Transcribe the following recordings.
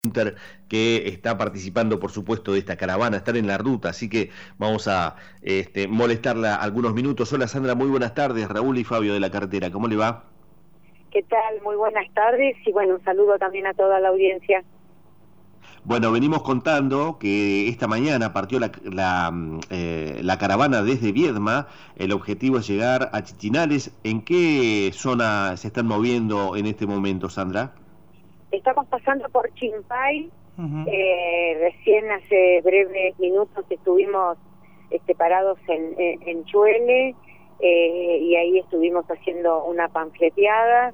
que está participando, por supuesto, de esta caravana, estar en la ruta, así que vamos a molestarla algunos minutos. Hola Sandra, muy buenas tardes, Raúl y Fabio de la carretera, ¿cómo le va? ¿Qué tal? Muy buenas tardes y bueno, un saludo también a toda la audiencia. Bueno, venimos contando que esta mañana partió la caravana desde Viedma. El objetivo es llegar a Chichinales. ¿En qué zona se están moviendo en este momento, Sandra? Estamos pasando por Chimpay. Uh-huh. Recién hace breves minutos estuvimos parados en Chuele, y ahí estuvimos haciendo una panfleteada,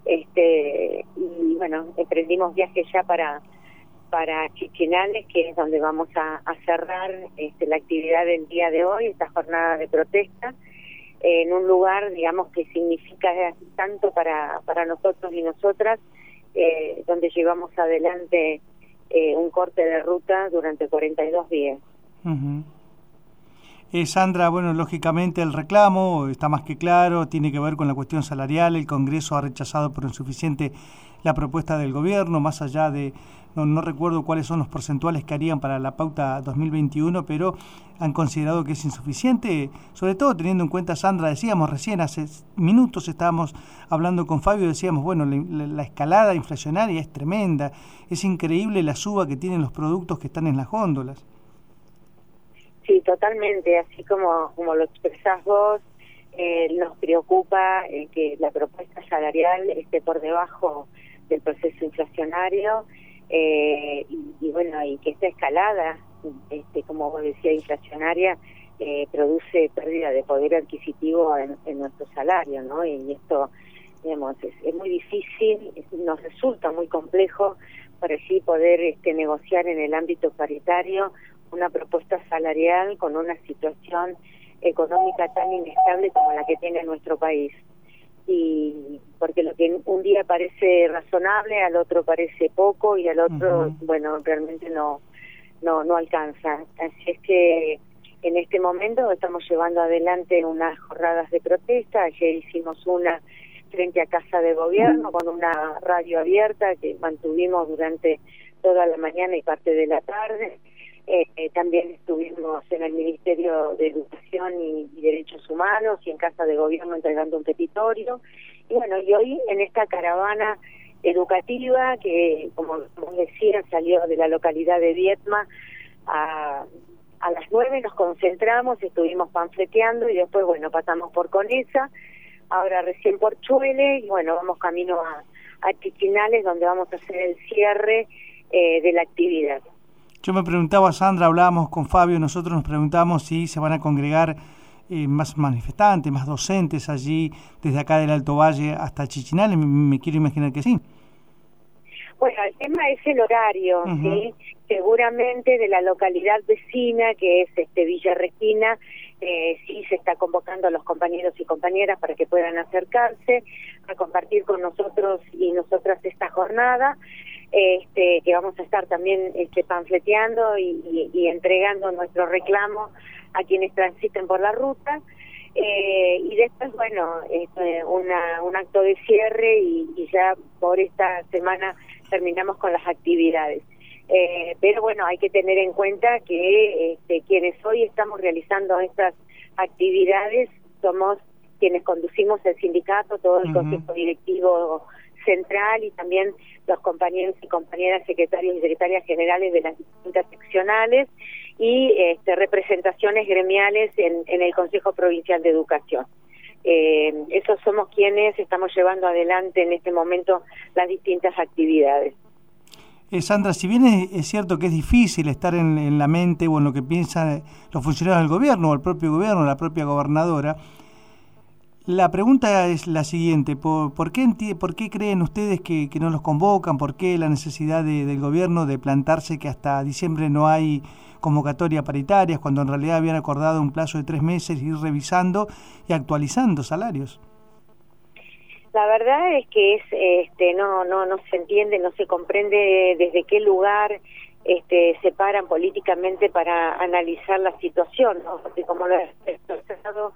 y bueno, emprendimos viaje ya para Chichinales, que es donde vamos a cerrar la actividad del día de hoy, esta jornada de protesta, en un lugar, digamos, que significa tanto para nosotros y nosotras, donde llevamos adelante un corte de ruta durante 42 días. Uh-huh. Sandra, bueno, lógicamente el reclamo está más que claro, tiene que ver con la cuestión salarial. El Congreso ha rechazado por insuficiente la propuesta del gobierno, más allá de, no recuerdo cuáles son los porcentuales que harían para la pauta 2021, pero han considerado que es insuficiente, sobre todo teniendo en cuenta, Sandra, decíamos recién, hace minutos estábamos hablando con Fabio, decíamos, bueno, la escalada inflacionaria es tremenda, es increíble la suba que tienen los productos que están en las góndolas. Sí, totalmente, así como lo expresás vos, nos preocupa que la propuesta salarial esté por debajo del proceso inflacionario, y bueno, y que esta escalada, como vos decías, inflacionaria, produce pérdida de poder adquisitivo en nuestro salario, ¿no? Y esto, digamos, es muy difícil, nos resulta muy complejo para así poder negociar en el ámbito paritario una propuesta salarial con una situación económica tan inestable como la que tiene nuestro país. Y porque lo que un día parece razonable, al otro parece poco y al otro, uh-huh, bueno, realmente no alcanza. Así es que en este momento estamos llevando adelante unas jornadas de protesta. Ayer hicimos una frente a Casa de Gobierno con una radio abierta que mantuvimos durante toda la mañana y parte de la tarde. También estuvimos en el Ministerio de Educación y Derechos Humanos y en Casa de Gobierno entregando un petitorio. Y bueno, y hoy en esta caravana educativa que, como decía, salió de la localidad de Viedma, a las 9 nos concentramos, estuvimos panfleteando y después, bueno, pasamos por Conesa, ahora recién por Chuele y bueno, vamos camino a Chichinales, donde vamos a hacer el cierre de la actividad. Yo me preguntaba, Sandra, hablábamos con Fabio, nosotros nos preguntamos si se van a congregar más manifestantes, más docentes allí, desde acá del Alto Valle hasta Chichinales, me quiero imaginar que sí. Bueno, el tema es el horario, uh-huh, ¿sí? Seguramente de la localidad vecina, que es Villa Regina, sí se está convocando a los compañeros y compañeras para que puedan acercarse a compartir con nosotros y nosotras esta jornada. Que vamos a estar también panfleteando y entregando nuestro reclamo a quienes transiten por la ruta, y después, bueno, un acto de cierre y ya por esta semana terminamos con las actividades. Pero bueno, hay que tener en cuenta que quienes hoy estamos realizando estas actividades somos quienes conducimos el sindicato, todo el, uh-huh, consejo directivo central y también los compañeros y compañeras secretarios y secretarias generales de las distintas seccionales y representaciones gremiales en el Consejo Provincial de Educación. Esos somos quienes estamos llevando adelante en este momento las distintas actividades. Sandra, si bien es cierto que es difícil estar en la mente o en lo que piensan los funcionarios del gobierno o el propio gobierno, la propia gobernadora, la pregunta es la siguiente: ¿por qué creen ustedes que no los convocan? ¿Por qué la necesidad del gobierno de plantarse que hasta diciembre no hay convocatoria paritarias, cuando en realidad habían acordado un plazo de 3 meses ir revisando y actualizando salarios? La verdad es que no se entiende, no se comprende desde qué lugar se paran políticamente para analizar la situación, ¿no? Porque como lo he expresado,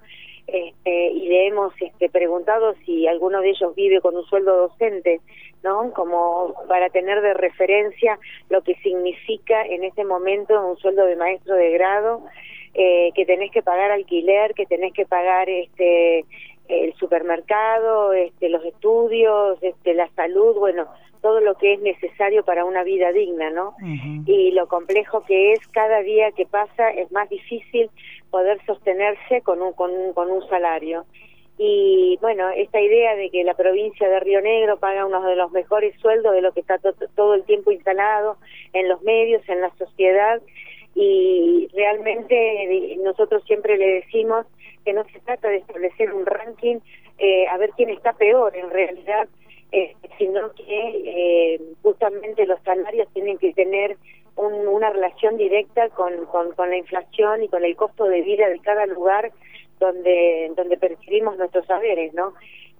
y le hemos preguntado si alguno de ellos vive con un sueldo docente, ¿no? Como para tener de referencia lo que significa en este momento un sueldo de maestro de grado, que tenés que pagar alquiler, que tenés que pagar el supermercado, los estudios, la salud, bueno, todo lo que es necesario para una vida digna, ¿no? Uh-huh. Y lo complejo que es, cada día que pasa es más difícil poder sostenerse con un salario. Y bueno, esta idea de que la provincia de Río Negro paga uno de los mejores sueldos de lo que está todo el tiempo instalado en los medios, en la sociedad, y realmente nosotros siempre le decimos que no se trata de establecer un ranking a ver quién está peor en realidad, sino que justamente los salarios tienen que tener una relación directa con la inflación y con el costo de vida de cada lugar donde percibimos nuestros saberes, ¿no?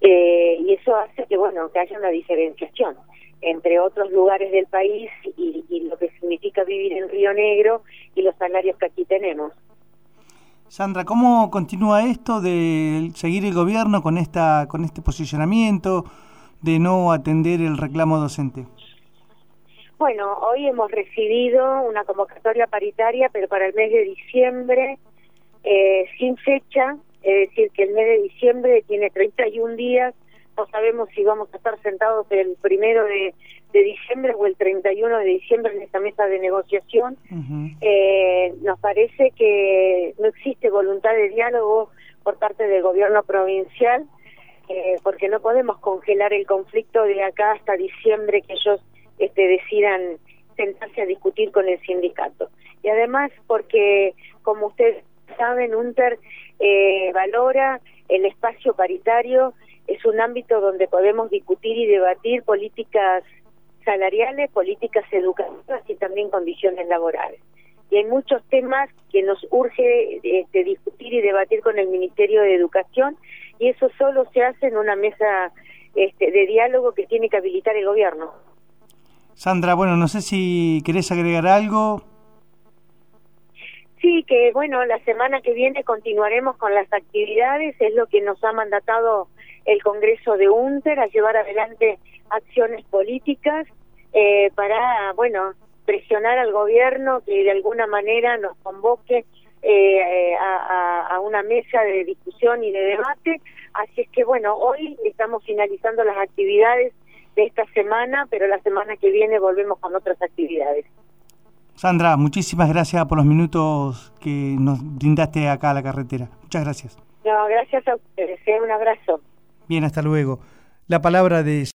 Y eso hace que, bueno, que haya una diferenciación entre otros lugares del país y lo que significa vivir en Río Negro y los salarios que aquí tenemos. Sandra, ¿cómo continúa esto de seguir el gobierno con este posicionamiento de no atender el reclamo docente? Bueno, hoy hemos recibido una convocatoria paritaria, pero para el mes de diciembre, sin fecha, es decir, que el mes de diciembre tiene 31 días, no sabemos si vamos a estar sentados el 1 de diciembre o el 31 de diciembre en esta mesa de negociación. Uh-huh. Nos parece que no existe voluntad de diálogo por parte del gobierno provincial, porque no podemos congelar el conflicto de acá hasta diciembre que ellos decidan sentarse a discutir con el sindicato. Y además porque, como ustedes saben, UNTER valora el espacio paritario, es un ámbito donde podemos discutir y debatir políticas salariales, políticas educativas y también condiciones laborales. Y hay muchos temas que nos urge discutir y debatir con el Ministerio de Educación, y eso solo se hace en una mesa de diálogo que tiene que habilitar el gobierno. Sandra, bueno, no sé si querés agregar algo. Sí, que bueno, la semana que viene continuaremos con las actividades, es lo que nos ha mandatado el Congreso de UNTER, a llevar adelante acciones políticas para, bueno, presionar al gobierno que de alguna manera nos convoque a una mesa de discusión y de debate. Así es que, bueno, hoy estamos finalizando las actividades de esta semana, pero la semana que viene volvemos con otras actividades. Sandra, muchísimas gracias por los minutos que nos brindaste acá a la carretera. Muchas gracias. No, gracias a ustedes. Un abrazo. Bien, hasta luego. La palabra de